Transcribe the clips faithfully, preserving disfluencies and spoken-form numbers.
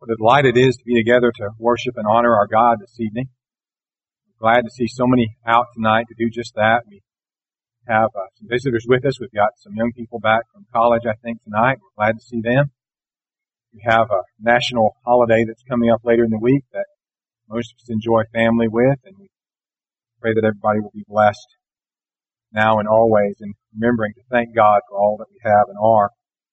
What a delight it is to be together to worship and honor our God this evening. We're glad to see so many out tonight to do just that. We have uh, some visitors with us. We've got some young people back from college, I think, tonight. We're glad to see them. We have a national holiday that's coming up later in the week that most of us enjoy family with, and we pray that everybody will be blessed now and always, and remembering to thank God for all that we have and are.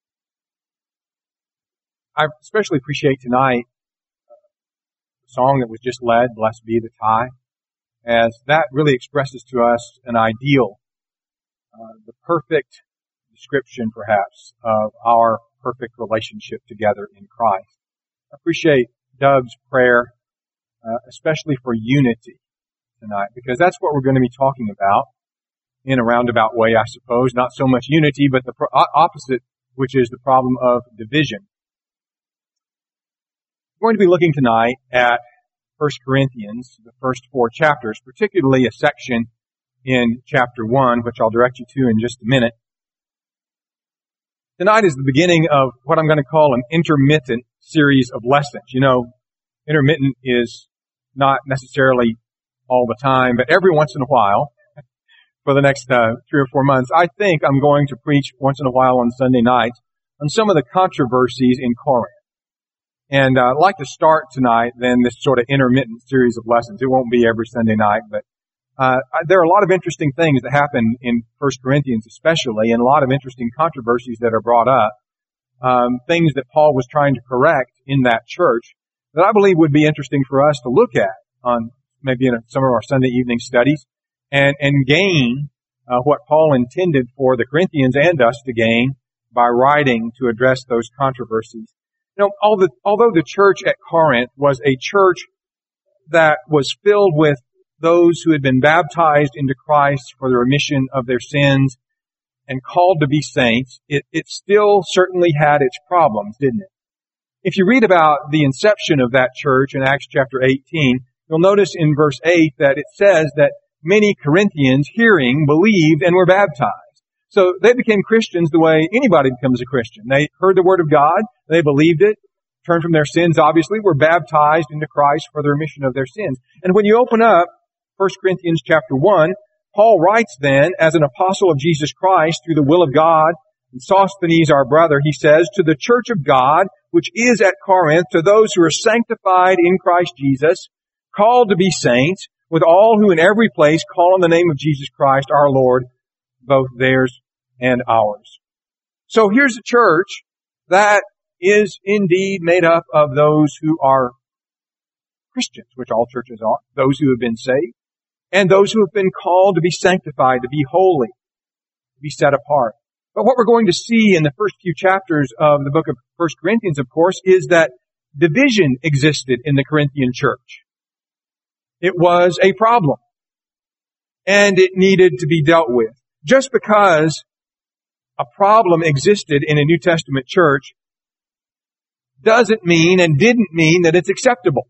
I especially appreciate tonight the song that was just led, Blessed Be the Tie, as that really expresses to us an ideal, uh, the perfect description, perhaps, of our perfect relationship together in Christ. I appreciate Doug's prayer, uh, especially for unity tonight, because that's what we're going to be talking about in a roundabout way, I suppose. Not so much unity, but the pro- opposite, which is the problem of division. We're going to be looking tonight at First Corinthians, the first four chapters, particularly a section in chapter one, which I'll direct you to in just a minute. Tonight is the beginning of what I'm going to call an intermittent series of lessons. You know, intermittent is not necessarily all the time, but every once in a while, for the next uh, three or four months, I think I'm going to preach once in a while on Sunday nights on some of the controversies in Corinth. And uh, I'd like to start tonight, then, this sort of intermittent series of lessons. It won't be every Sunday night, but uh, there are a lot of interesting things that happen in First Corinthians especially, and a lot of interesting controversies that are brought up, um, things that Paul was trying to correct in that church that I believe would be interesting for us to look at on maybe in some of our Sunday evening studies, and, and gain uh, what Paul intended for the Corinthians and us to gain by writing to address those controversies. You know, although the church at Corinth was a church that was filled with those who had been baptized into Christ for the remission of their sins and called to be saints, it, it still certainly had its problems, didn't it? If you read about the inception of that church in Acts chapter eighteen, you'll notice in verse eight that it says that many Corinthians, hearing, believed and were baptized. So they became Christians the way anybody becomes a Christian. They heard the Word of God, they believed it, turned from their sins, obviously, were baptized into Christ for the remission of their sins. And when you open up First Corinthians chapter one, Paul writes then, as an apostle of Jesus Christ through the will of God, and Sosthenes our brother, he says, to the church of God, which is at Corinth, to those who are sanctified in Christ Jesus, called to be saints, with all who in every place call on the name of Jesus Christ our Lord, both theirs and ours. So here's a church that is indeed made up of those who are Christians, which all churches are, those who have been saved, and those who have been called to be sanctified, to be holy, to be set apart. But what we're going to see in the first few chapters of the book of First Corinthians, of course, is that division existed in the Corinthian church. It was a problem, and it needed to be dealt with. Just because a problem existed in a New Testament church doesn't mean and didn't mean that it's acceptable.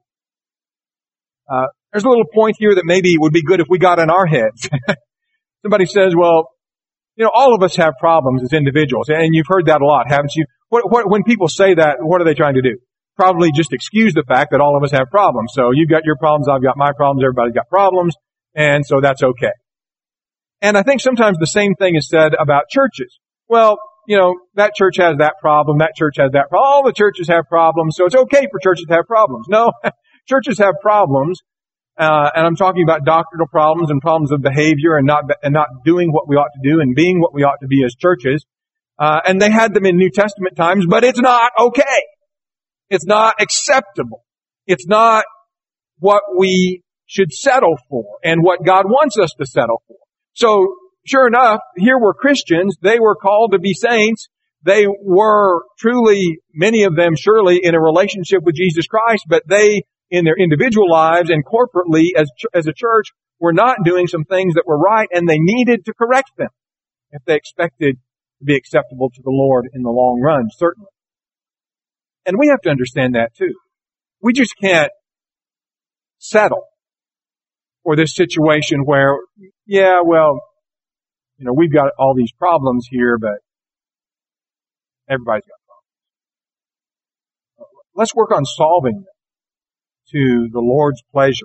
Uh, there's a little point here that maybe would be good if we got in our heads. Somebody says, well, you know, all of us have problems as individuals, and you've heard that a lot, haven't you? What, what, when people say that, what are they trying to do? Probably just excuse the fact that all of us have problems. So you've got your problems, I've got my problems, everybody's got problems, and so that's okay. And I think sometimes the same thing is said about churches. Well, you know, that church has that problem, that church has that problem. All the churches have problems, so it's okay for churches to have problems. No, churches have problems, uh, and I'm talking about doctrinal problems and problems of behavior and not and not doing what we ought to do and being what we ought to be as churches. Uh, and they had them in New Testament times, but it's not okay. It's not acceptable. It's not what we should settle for and what God wants us to settle for. So, sure enough, here were Christians. They were called to be saints. They were truly, many of them surely, in a relationship with Jesus Christ, but they, in their individual lives and corporately as, as a church, were not doing some things that were right, and they needed to correct them if they expected to be acceptable to the Lord in the long run, certainly. And we have to understand that too. We just can't settle for this situation where, yeah, well, you know, we've got all these problems here, but everybody's got problems. Let's work on solving them to the Lord's pleasure.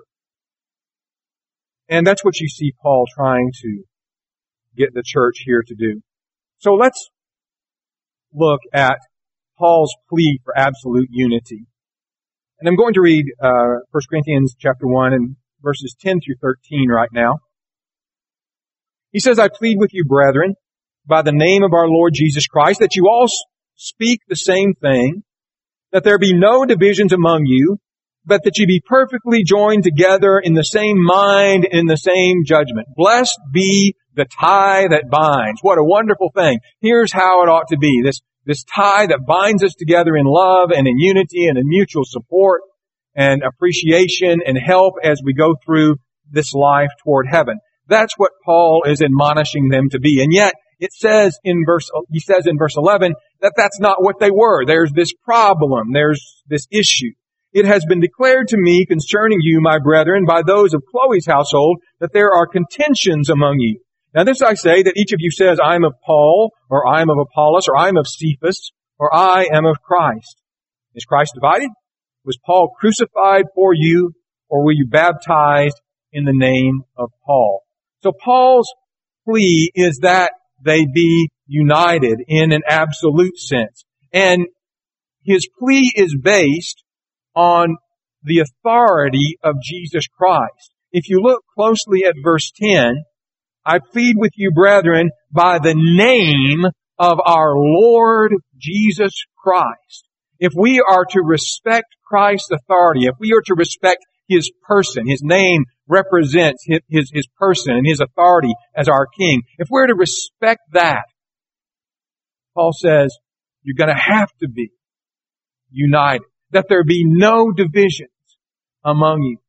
And that's what you see Paul trying to get the church here to do. So let's look at Paul's plea for absolute unity. And I'm going to read uh, First Corinthians chapter one and verses ten through thirteen right now. He says, I plead with you, brethren, by the name of our Lord Jesus Christ, that you all speak the same thing, that there be no divisions among you, but that you be perfectly joined together in the same mind, in the same judgment. Blessed be the tie that binds. What a wonderful thing. Here's how it ought to be. This, this tie that binds us together in love and in unity and in mutual support and appreciation and help as we go through this life toward heaven. That's what Paul is admonishing them to be. And yet, it says in verse, he says in verse eleven that that's not what they were. There's this problem. There's this issue. It has been declared to me concerning you, my brethren, by those of Chloe's household, that there are contentions among you. Now this I say, that each of you says, I am of Paul, or I am of Apollos, or I am of Cephas, or I am of Christ. Is Christ divided? Was Paul crucified for you, or were you baptized in the name of Paul? So Paul's plea is that they be united in an absolute sense. And his plea is based on the authority of Jesus Christ. If you look closely at verse ten, I plead with you, brethren, by the name of our Lord Jesus Christ. If we are to respect Christ's authority, if we are to respect His person, His name represents his, his, his person and His authority as our King. If we're to respect that, Paul says, you're going to have to be united. That there be no divisions among you.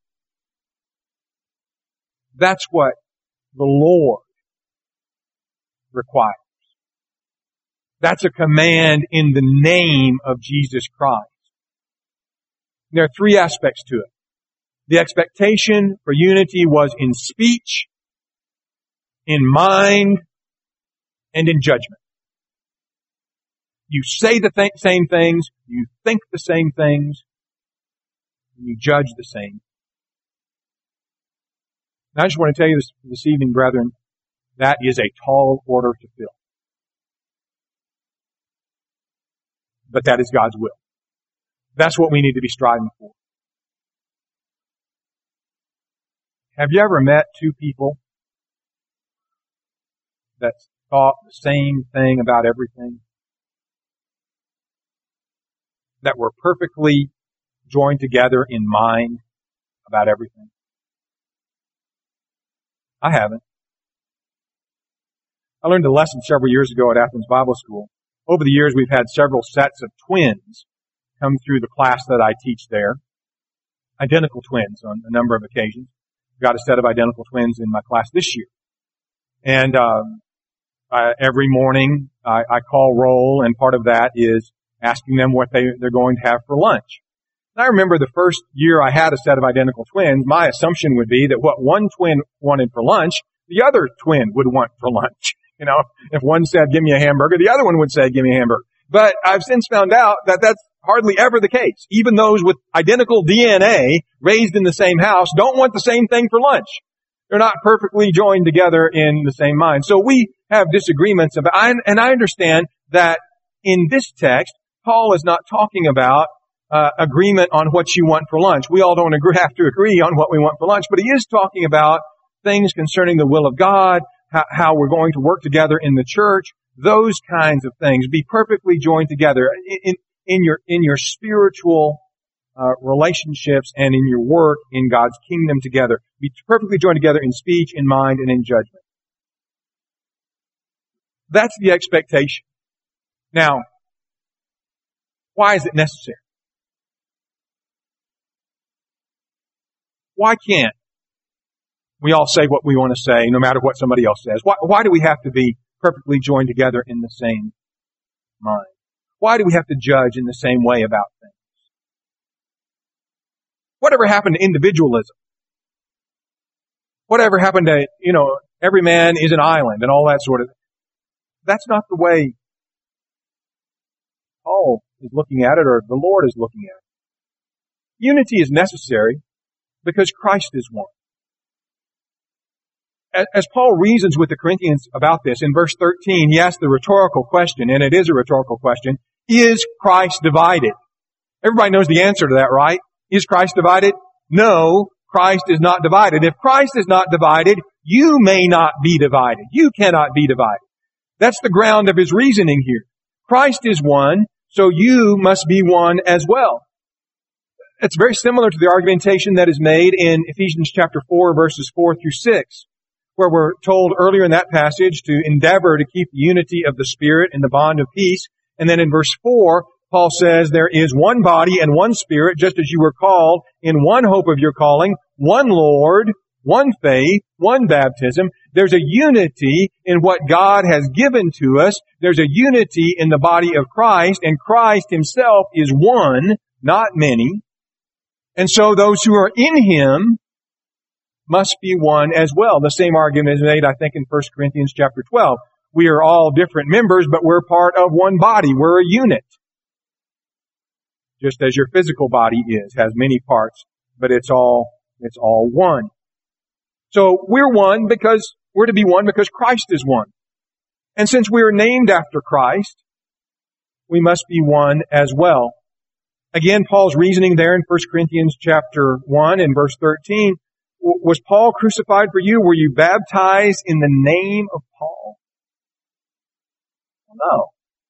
That's what the Lord requires. That's a command in the name of Jesus Christ. There are three aspects to it. The expectation for unity was in speech, in mind, and in judgment. You say the th- same things, you think the same things, and you judge the same. And I just want to tell you this, this evening, brethren, that is a tall order to fill. But that is God's will. That's what we need to be striving for. Have you ever met two people that thought the same thing about everything? That were perfectly joined together in mind about everything? I haven't. I learned a lesson several years ago at Athens Bible School. Over the years, we've had several sets of twins come through the class that I teach there. Identical twins on a number of occasions. Got a set of identical twins in my class this year. And um, I, every morning I, I call roll, and part of that is asking them what they, they're going to have for lunch. And I remember the first year I had a set of identical twins, my assumption would be that what one twin wanted for lunch, the other twin would want for lunch. You know, if one said, give me a hamburger, the other one would say, give me a hamburger. But I've since found out that that's hardly ever the case. Even those with identical D N A raised in the same house don't want the same thing for lunch. They're not perfectly joined together in the same mind. So we have disagreements about, and I understand that in this text, Paul is not talking about uh, agreement on what you want for lunch. We all don't agree, have to agree on what we want for lunch, but he is talking about things concerning the will of God, how, how we're going to work together in the church, those kinds of things. Be perfectly joined together in, in, in your in your spiritual uh, relationships and in your work in God's kingdom together. Be perfectly joined together in speech, in mind, and in judgment. That's the expectation. Now, why is it necessary? Why can't we all say what we want to say, no matter what somebody else says? Why, why do we have to be perfectly joined together in the same mind? Why do we have to judge in the same way about things? Whatever happened to individualism? Whatever happened to, you know, every man is an island and all that sort of thing? That's not the way Paul is looking at it, or the Lord is looking at it. Unity is necessary because Christ is one. As Paul reasons with the Corinthians about this, in verse thirteen, he asks the rhetorical question, and it is a rhetorical question, is Christ divided? Everybody knows the answer to that, right? Is Christ divided? No, Christ is not divided. If Christ is not divided, you may not be divided. You cannot be divided. That's the ground of his reasoning here. Christ is one, so you must be one as well. It's very similar to the argumentation that is made in Ephesians chapter four, verses four through six, where we're told earlier in that passage to endeavor to keep the unity of the Spirit in the bond of peace. And then in verse four, Paul says there is one body and one Spirit, just as you were called in one hope of your calling, one Lord, one faith, one baptism. There's a unity in what God has given to us. There's a unity in the body of Christ, and Christ himself is one, not many. And so those who are in him must be one as well. The same argument is made, I think, in First Corinthians chapter twelve. We are all different members, but we're part of one body. We're a unit. Just as your physical body is, has many parts, but it's all, it's all one. So we're one because, we're to be one because Christ is one. And since we are named after Christ, we must be one as well. Again, Paul's reasoning there in First Corinthians chapter one and verse thirteen, was Paul crucified for you? Were you baptized in the name of Paul? No.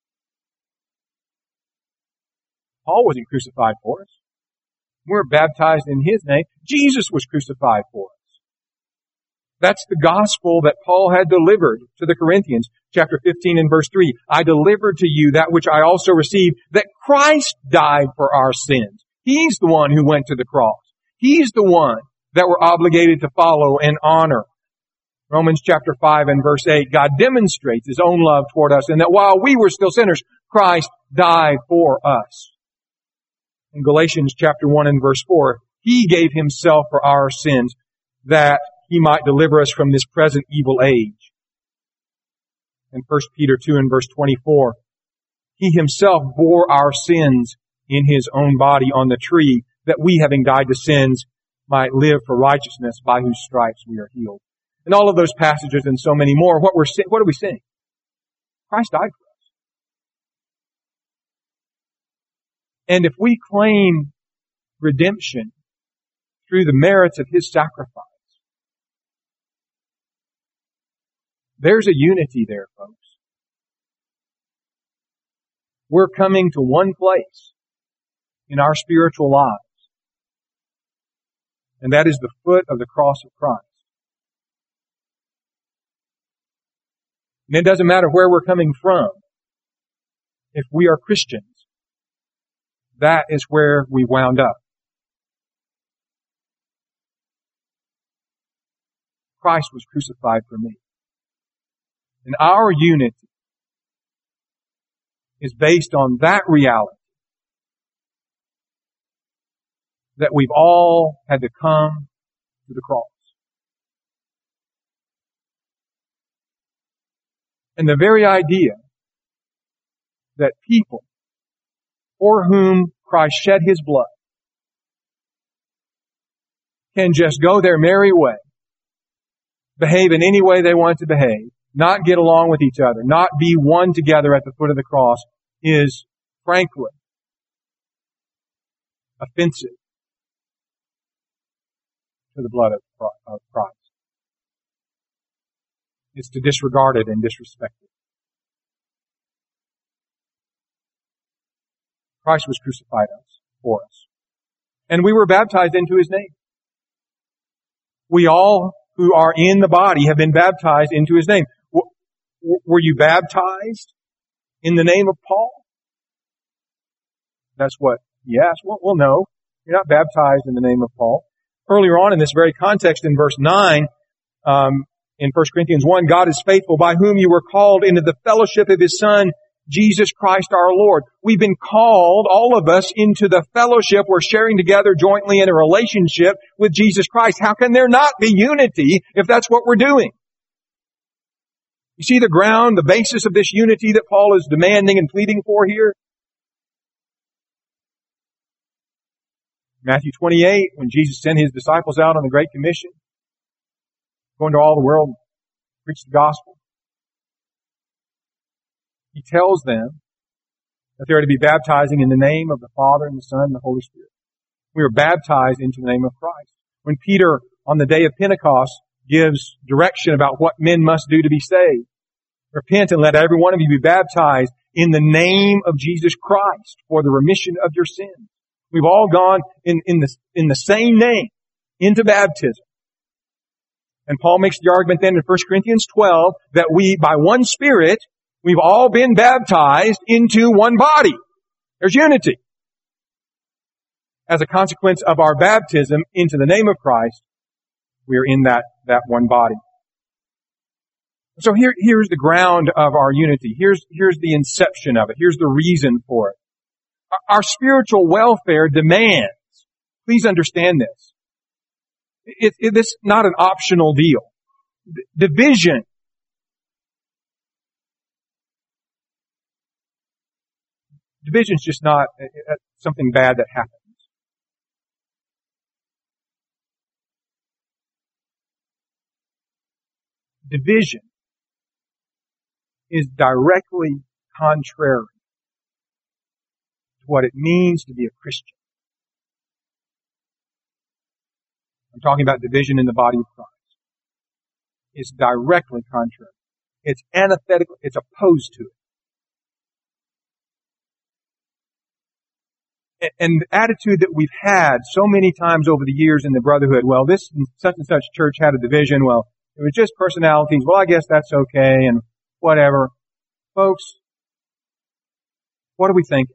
Paul wasn't crucified for us. We're baptized in his name. Jesus was crucified for us. That's the gospel that Paul had delivered to the Corinthians. Chapter fifteen and verse three. I delivered to you that which I also received, that Christ died for our sins. He's the one who went to the cross. He's the one that we're obligated to follow and honor. Romans chapter five and verse eight. God demonstrates his own love toward us, and that while we were still sinners, Christ died for us. In Galatians chapter one and verse four, he gave himself for our sins that he might deliver us from this present evil age. In First Peter two and verse twenty-four, he himself bore our sins in his own body on the tree, that we, having died to sins, might live for righteousness, by whose stripes we are healed. And all of those passages and so many more, what we're what are we saying? Christ died for us. And if we claim redemption through the merits of his sacrifice, there's a unity there, folks. We're coming to one place in our spiritual lives, and that is the foot of the cross of Christ. And it doesn't matter where we're coming from. If we are Christians, that is where we wound up. Christ was crucified for me. And our unity is based on that reality, that we've all had to come to the cross. And the very idea that people for whom Christ shed his blood can just go their merry way, behave in any way they want to behave, not get along with each other, not be one together at the foot of the cross, is, frankly, offensive to the blood of Christ. It's to disregard it and disrespect it. Christ was crucified us, for us. And we were baptized into his name. We all who are in the body have been baptized into his name. Were you baptized in the name of Paul? That's what he asked. Well, well, no. You're not baptized in the name of Paul. Earlier on in this very context, in verse nine, um, in First Corinthians one, God is faithful, by whom you were called into the fellowship of his Son, Jesus Christ our Lord. We've been called, all of us, into the fellowship. We're sharing together jointly in a relationship with Jesus Christ. How can there not be unity if that's what we're doing? You see the ground, the basis of this unity that Paul is demanding and pleading for here? Matthew twenty-eight, when Jesus sent His disciples out on the Great Commission, go into all the world, preach the gospel. He tells them that they are to be baptizing in the name of the Father and the Son and the Holy Spirit. We are baptized into the name of Christ. When Peter, on the day of Pentecost, gives direction about what men must do to be saved, repent and let every one of you be baptized in the name of Jesus Christ for the remission of your sins. We've all gone in, in the, in the same name into baptism. And Paul makes the argument then in First Corinthians twelve that we, by one Spirit, we've all been baptized into one body. There's unity. As a consequence of our baptism into the name of Christ, we are in that, that one body. So here, here's the ground of our unity. Here's, here's the inception of it. Here's the reason for it. Our spiritual welfare demands, please understand this, it, it, this is not an optional deal. D- division Division is just not uh, something bad that happens. Division is directly contrary to what it means to be a Christian. I'm talking about division in the body of Christ. It's directly contrary. It's antithetical. It's opposed to it. And the attitude that we've had so many times over the years in the brotherhood, well, this such and such church had a division, well, it was just personalities, well, I guess that's okay, and whatever. Folks, what do we think?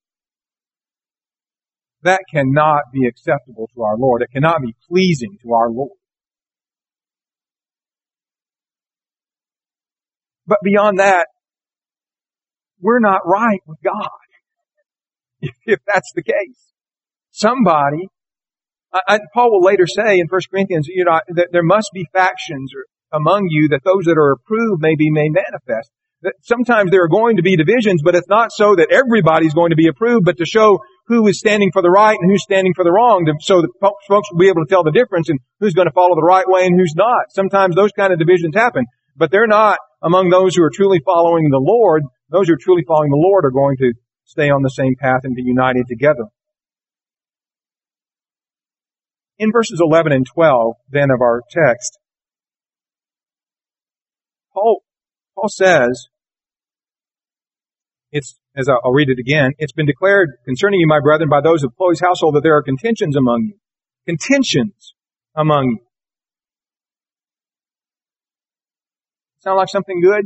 That cannot be acceptable to our Lord. It cannot be pleasing to our Lord. But beyond that, we're not right with God. If that's the case. Somebody, I, Paul will later say in First Corinthians, you know, that there must be factions among you, that those that are approved may be made manifest. That sometimes there are going to be divisions, but it's not so that everybody's going to be approved, but to show who is standing for the right and who's standing for the wrong, to, so that folks will be able to tell the difference in who's going to follow the right way and who's not. Sometimes those kind of divisions happen, but they're not among those who are truly following the Lord. Those who are truly following the Lord are going to stay on the same path and be united together. In verses eleven and twelve, then, of our text, Paul, Paul says, it's, as I'll read it again, it's been declared concerning you, my brethren, by those of Chloe's household that there are contentions among you. Contentions among you. Sound like something good?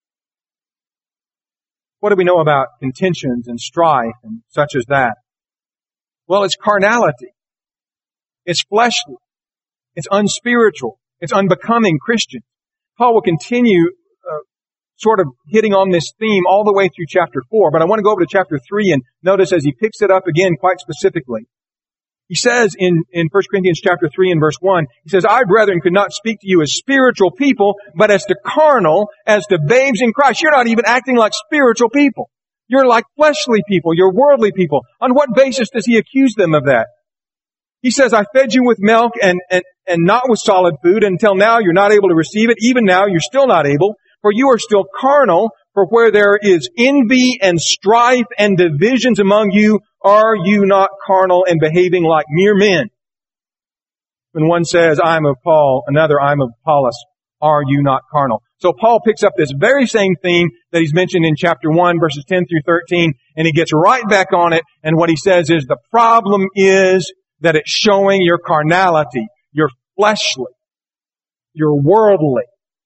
What do we know about contentions and strife and such as that? Well, it's carnality. It's fleshly. It's unspiritual. It's unbecoming Christian. Paul will continue uh, sort of hitting on this theme all the way through chapter four, but I want to go over to chapter three and notice as he picks it up again quite specifically. He says in, in First Corinthians chapter three and verse one, he says, I, brethren, could not speak to you as spiritual people, but as to carnal, as to babes in Christ. You're not even acting like spiritual people. You're like fleshly people. You're worldly people. On what basis does he accuse them of that? He says, I fed you with milk and, and, and not with solid food. Until now you're not able to receive it. Even now you're still not able, for you are still carnal. For where there is envy and strife and divisions among you, are you not carnal and behaving like mere men? When one says, I am of Paul, another, I am of Apollos, are you not carnal? So Paul picks up this very same theme that he's mentioned in chapter one, verses ten through thirteen, and he gets right back on it, and what he says is, the problem is that it's showing your carnality, your fleshly, your worldly.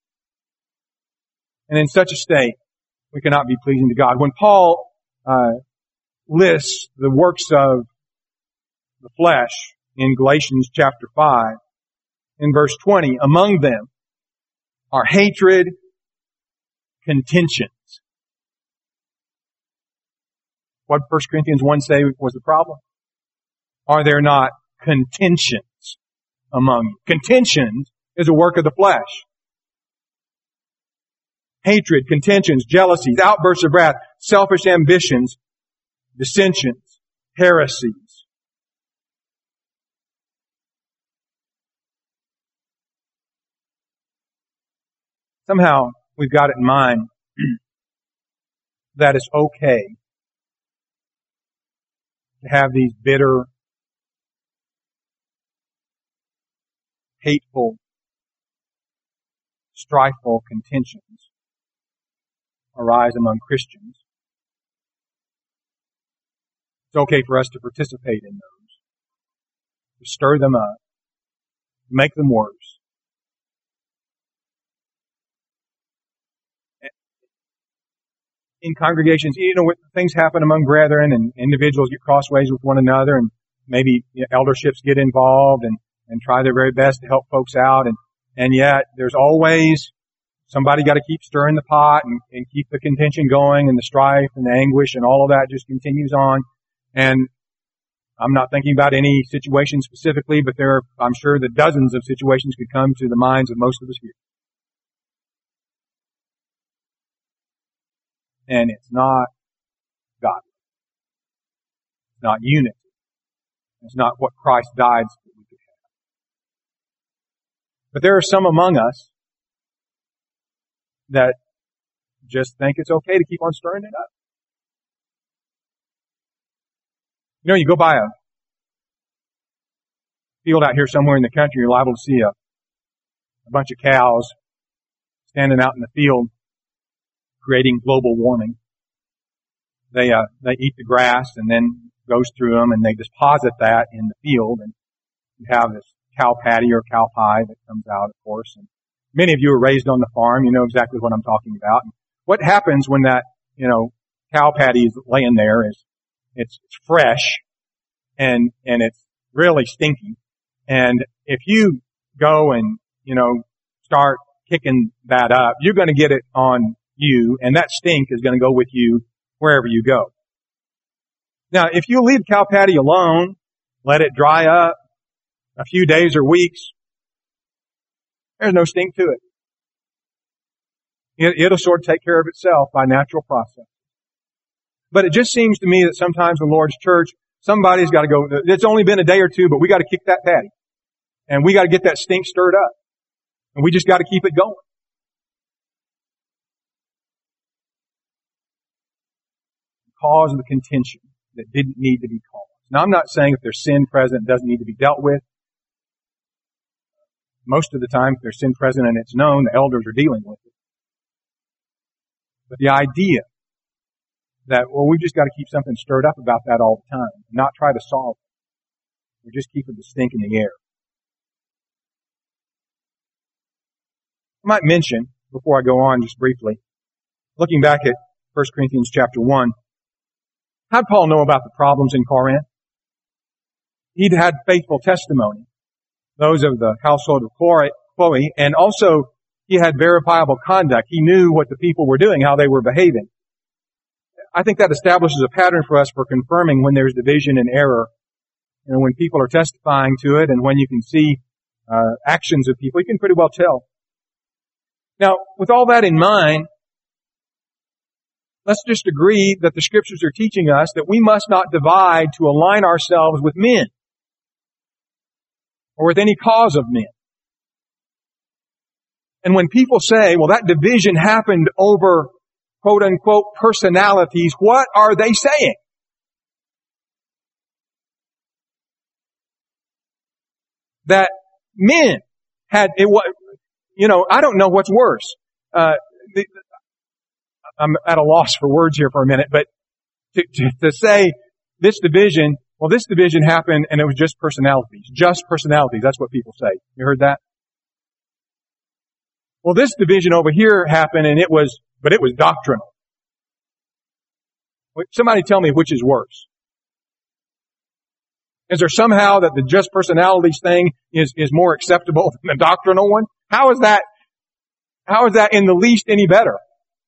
And in such a state, we cannot be pleasing to God. When Paul uh, lists the works of the flesh in Galatians chapter five, in verse twenty, among them are hatred, contentions. What did First Corinthians one say was the problem? Are there not contentions among you? Contentions is a work of the flesh. Hatred, contentions, jealousies, outbursts of wrath, selfish ambitions, dissensions, heresies. somehow we've got it in mind that it's okay to have these bitter, hateful, strifeful contentions arise among Christians. It's okay for us to participate in those, to stir them up, make them worse. In congregations, you know, things happen among brethren and individuals get crossways with one another, and maybe you know, elderships get involved and, and try their very best to help folks out. And, and yet there's always somebody got to keep stirring the pot and, and keep the contention going, and the strife and the anguish and all of that just continues on. And I'm not thinking about any situation specifically, but there are, I'm sure that dozens of situations could come to the minds of most of us here. And it's not godly. It's not unity. It's not what Christ died so that we could have. But there are some among us that just think it's okay to keep on stirring it up. You know, you go by a field out here somewhere in the country, you're liable to see a, a bunch of cows standing out in the field, creating global warming. They uh, they eat the grass and then goes through them, and they deposit that in the field, and you have this cow patty or cow pie that comes out, of course. And many of you are raised on the farm, you know exactly what I'm talking about. And what happens when that you know cow patty is laying there is it's, it's fresh and and it's really stinky. And if you go and you know start kicking that up, you're going to get it on you, and that stink is going to go with you wherever you go. Now, if you leave cow patty alone, let it dry up a few days or weeks, there's no stink to it. it. It'll sort of take care of itself by natural process. But it just seems to me that sometimes in the Lord's church, somebody's got to go, it's only been a day or two, but we got to kick that patty. And we got to get that stink stirred up. And we just got to keep it going. Cause of the contention that didn't need to be caused. Now, I'm not saying if there's sin present, it doesn't need to be dealt with. Most of the time, if there's sin present and it's known, the elders are dealing with it. But the idea that, well, we just got to keep something stirred up about that all the time, and not try to solve it. We're just keeping the stink in the air. I might mention, before I go on just briefly, looking back at First Corinthians chapter one, how did Paul know about the problems in Corinth? He'd had faithful testimony, those of the household of Chloe, and also he had verifiable conduct. He knew what the people were doing, how they were behaving. I think that establishes a pattern for us for confirming when there's division and error. You know, when people are testifying to it and when you can see uh, actions of people, you can pretty well tell. Now, with all that in mind, let's just agree that the Scriptures are teaching us that we must not divide to align ourselves with men or with any cause of men. And when people say, well, that division happened over quote-unquote personalities, what are they saying? That men had, it was, you know, I don't know what's worse. Uh, the, I'm at a loss for words here for a minute, but to, to, to say this division, well, this division happened and it was just personalities. Just personalities. That's what people say. You heard that? Well, this division over here happened and it was, but it was doctrinal. Somebody tell me which is worse. Is there somehow that the just personalities thing is, is more acceptable than the doctrinal one? How is that, how is that in the least any better?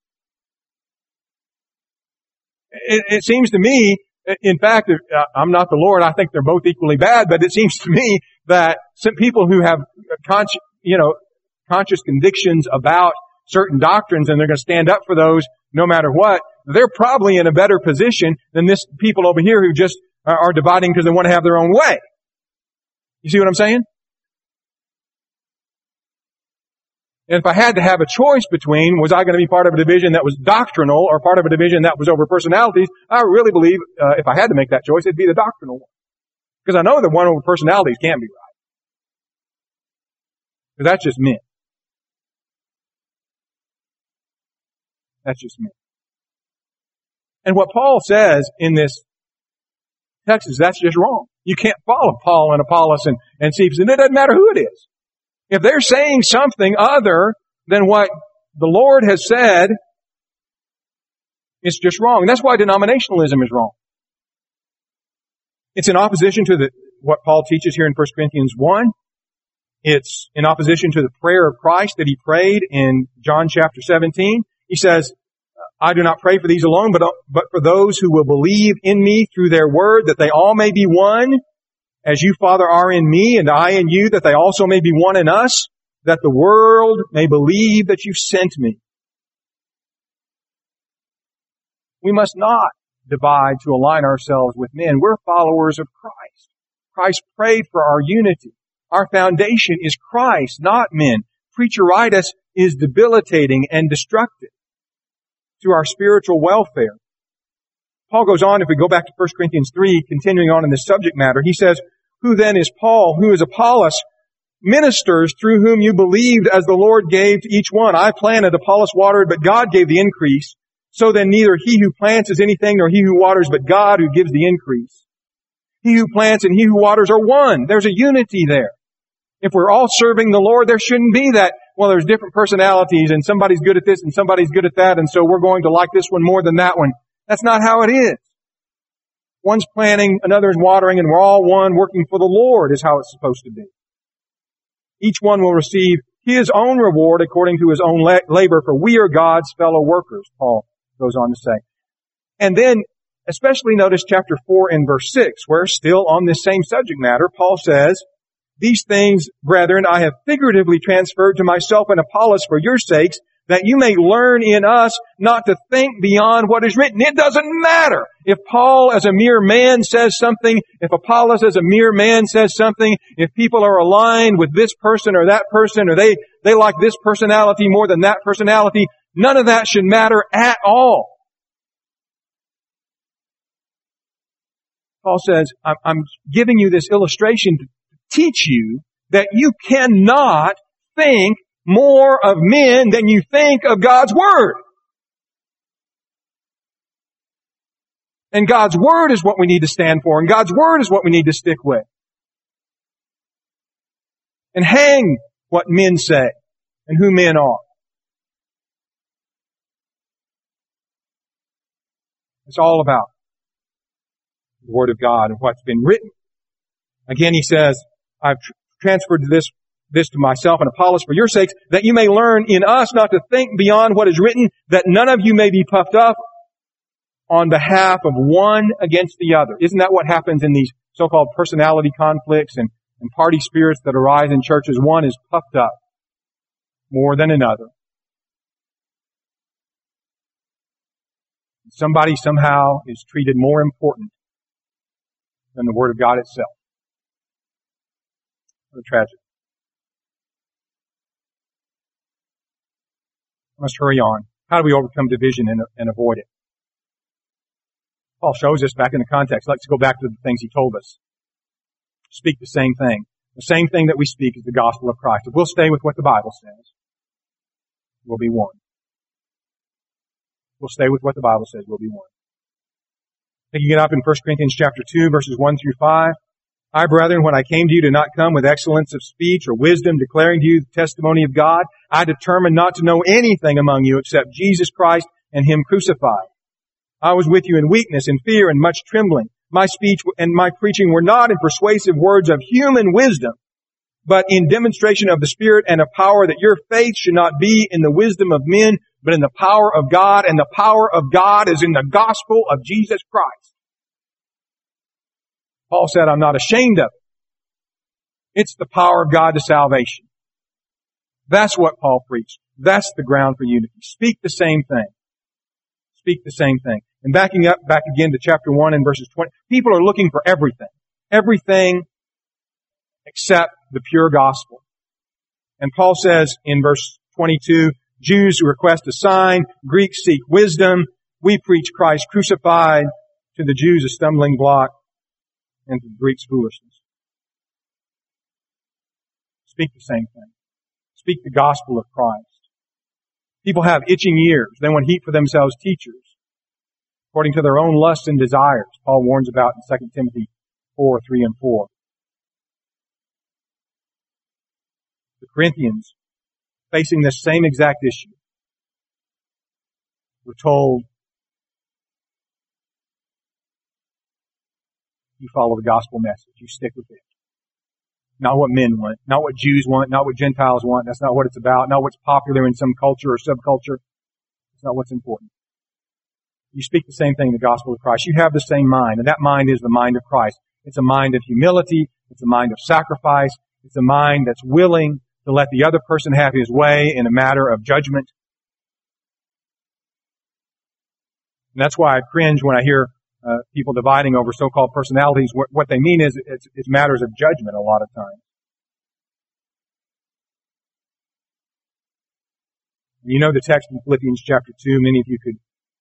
It, it seems to me, in fact, uh, I'm not the Lord, I think they're both equally bad, but it seems to me that some people who have conscious, you know, conscious convictions about certain doctrines and they're going to stand up for those no matter what, they're probably in a better position than this people over here who just are, are dividing because they want to have their own way. You see what I'm saying? And if I had to have a choice between, was I going to be part of a division that was doctrinal or part of a division that was over personalities, I really believe, uh, if I had to make that choice, it'd be the doctrinal one. Because I know the one over personalities can't be right. Because that's just men. That's just men. And what Paul says in this text is that's just wrong. You can't follow Paul and Apollos and, and Cephas, and it doesn't matter who it is. If they're saying something other than what the Lord has said, it's just wrong. And that's why denominationalism is wrong. It's in opposition to the, what Paul teaches here in First Corinthians one. It's in opposition to the prayer of Christ that he prayed in John chapter seventeen. He says, I do not pray for these alone, but, but for those who will believe in me through their word, that they all may be one, as you, Father, are in me, and I in you, that they also may be one in us, that the world may believe that you sent me. We must not divide to align ourselves with men. We're followers of Christ. Christ prayed for our unity. Our foundation is Christ, not men. Preacheritis is debilitating and destructive to our spiritual welfare. Paul goes on, if we go back to First Corinthians three, continuing on in this subject matter, he says, who then is Paul? Who is Apollos? Ministers through whom you believed as the Lord gave to each one. I planted, Apollos watered, but God gave the increase. So then neither he who plants is anything, nor he who waters, but God who gives the increase. He who plants and he who waters are one. There's a unity there. If we're all serving the Lord, there shouldn't be that, well, there's different personalities and somebody's good at this and somebody's good at that, and so we're going to like this one more than that one. That's not how it is. One's planting, another's watering, and we're all one working for the Lord is how it's supposed to be. Each one will receive his own reward according to his own la- labor, for we are God's fellow workers, Paul goes on to say. And then, especially notice chapter four and verse six, where still on this same subject matter, Paul says, these things, brethren, I have figuratively transferred to myself and Apollos for your sakes, that you may learn in us not to think beyond what is written. It doesn't matter if Paul as a mere man says something, if Apollos as a mere man says something, if people are aligned with this person or that person, or they, they like this personality more than that personality. None of that should matter at all. Paul says, I'm giving you this illustration to teach you that you cannot think more of men than you think of God's Word. And God's Word is what we need to stand for, and God's Word is what we need to stick with. And hang what men say and who men are. It's all about the Word of God and what's been written. Again, he says, I've tr- transferred this this to myself and Apollos for your sakes, that you may learn in us not to think beyond what is written, that none of you may be puffed up on behalf of one against the other. Isn't that what happens in these so-called personality conflicts and, and party spirits that arise in churches? One is puffed up more than another. Somebody somehow is treated more important than the Word of God itself. What a tragedy. I must hurry on. How do we overcome division and, and avoid it? Paul shows us back in the context. Let's go back to the things he told us. Speak the same thing. The same thing that we speak is the gospel of Christ. If we'll stay with what the Bible says, we'll be one. We'll stay with what the Bible says, we'll be one. Picking it up in First Corinthians chapter two, verses one through five. I, brethren, when I came to you, did not come with excellence of speech or wisdom, declaring to you the testimony of God. I determined not to know anything among you except Jesus Christ and Him crucified. I was with you in weakness, in fear, and much trembling. My speech and my preaching were not in persuasive words of human wisdom, but in demonstration of the Spirit and of power, that your faith should not be in the wisdom of men, but in the power of God. And the power of God is in the gospel of Jesus Christ. Paul said, I'm not ashamed of it. It's the power of God to salvation. That's what Paul preached. That's the ground for unity. Speak the same thing. Speak the same thing. And backing up, back again to chapter one and verses twenty, people are looking for everything. Everything except the pure gospel. And Paul says in verse twenty-two, Jews who request a sign, Greeks seek wisdom. We preach Christ crucified, to the Jews a stumbling block, and to the Greeks foolishness. Speak the same thing. Speak the gospel of Christ. People have itching ears. They want heap for themselves teachers, according to their own lusts and desires, Paul warns about in Second Timothy four, three and four. The Corinthians, facing this same exact issue, were told, you follow the gospel message. You stick with it. Not what men want, not what Jews want, not what Gentiles want. That's not what it's about. Not what's popular in some culture or subculture. It's not what's important. You speak the same thing in the gospel of Christ. You have the same mind, and that mind is the mind of Christ. It's a mind of humility. It's a mind of sacrifice. It's a mind that's willing to let the other person have his way in a matter of judgment. And that's why I cringe when I hear uh, people dividing over so-called personalities. What, what they mean is it's, it's matters of judgment a lot of times. You know the text in Philippians chapter two. Many of you could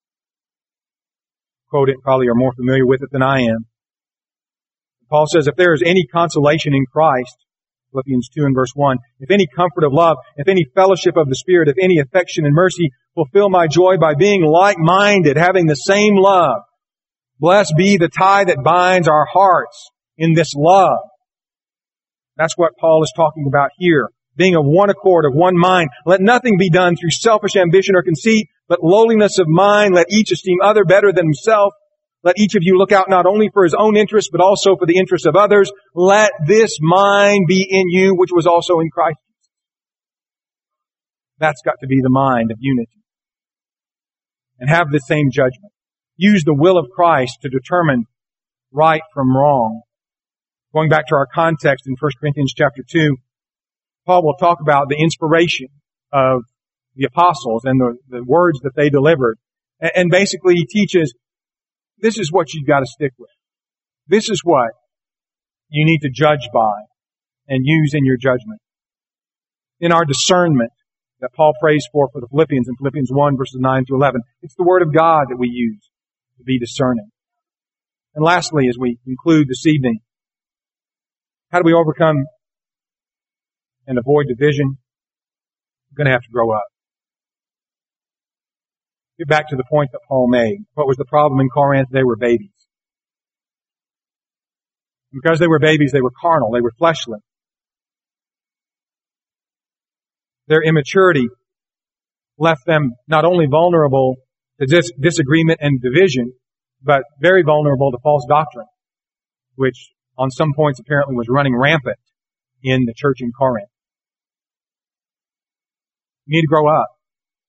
quote it, probably are more familiar with it than I am. Paul says, if there is any consolation in Christ, Philippians two and verse one, if any comfort of love, if any fellowship of the Spirit, if any affection and mercy, fulfill my joy by being like-minded, having the same love. Blessed be the tie that binds our hearts in this love. That's what Paul is talking about here. Being of one accord, of one mind. Let nothing be done through selfish ambition or conceit, but lowliness of mind. Let each esteem other better than himself. Let each of you look out not only for his own interest, but also for the interests of others. Let this mind be in you, which was also in Christ Jesus. That's got to be the mind of unity. And have the same judgment. Use the will of Christ to determine right from wrong. Going back to our context in First Corinthians chapter two, Paul will talk about the inspiration of the apostles and the, the words that they delivered. And, and basically he teaches, this is what you've got to stick with. This is what you need to judge by and use in your judgment. In our discernment that Paul prays for for the Philippians in Philippians one verses nine to eleven, it's the Word of God that we use to be discerning. And lastly, as we conclude this evening, how do we overcome and avoid division? We're going to have to grow up. Get back to the point that Paul made. What was the problem in Corinth? They were babies. Because they were babies, they were carnal, they were fleshly. Their immaturity left them not only vulnerable to dis- disagreement and division, but very vulnerable to false doctrine, which on some points apparently was running rampant in the church in Corinth. You need to grow up.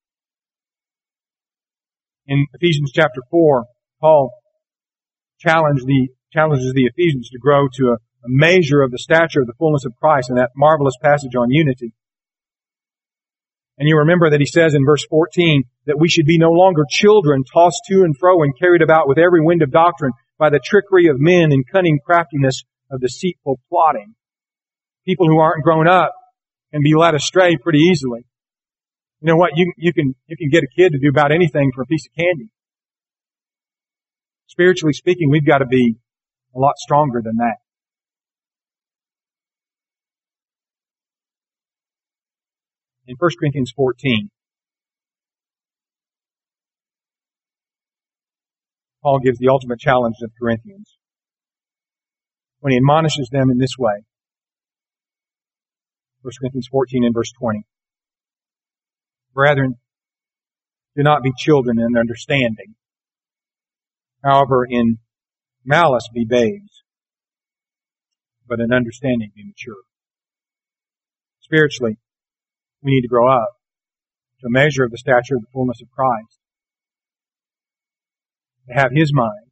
In Ephesians chapter four, Paul challenged the, challenges the Ephesians to grow to a, a measure of the stature of the fullness of Christ in that marvelous passage on unity. And you remember that he says in verse fourteen that we should be no longer children tossed to and fro and carried about with every wind of doctrine by the trickery of men and cunning craftiness of deceitful plotting. People who aren't grown up can be led astray pretty easily. You know what? You, you can, you can get a kid to do about anything for a piece of candy. Spiritually speaking, we've got to be a lot stronger than that. In First Corinthians fourteen, Paul gives the ultimate challenge to the Corinthians when he admonishes them in this way. First Corinthians fourteen and verse twenty. Brethren, do not be children in understanding. However, in malice be babes, but in understanding be mature. Spiritually, we need to grow up to a measure of the stature of the fullness of Christ. To have His mind.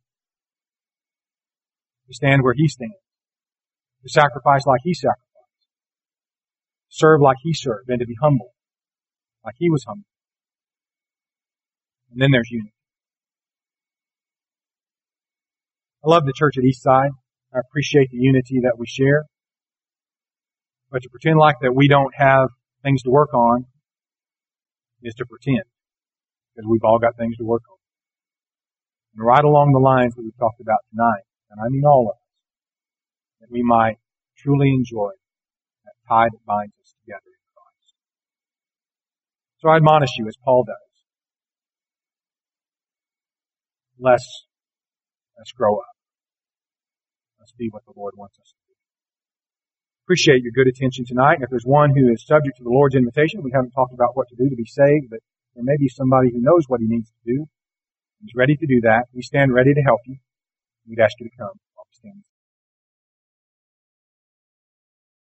To stand where He stands. To sacrifice like He sacrificed. To serve like He served. And to be humble like He was humble. And then there's unity. I love the church at Eastside. I appreciate the unity that we share. But to pretend like that we don't have things to work on is to pretend, because we've all got things to work on. And right along the lines that we've talked about tonight, and I mean all of us, that we might truly enjoy that tie that binds us together in Christ. So I admonish you, as Paul does, let's, let's grow up. Let's be what the Lord wants us to be. Appreciate your good attention tonight. And if there's one who is subject to the Lord's invitation, we haven't talked about what to do to be saved, but there may be somebody who knows what he needs to do, is ready to do that. We stand ready to help you. We'd ask you to come while we stand.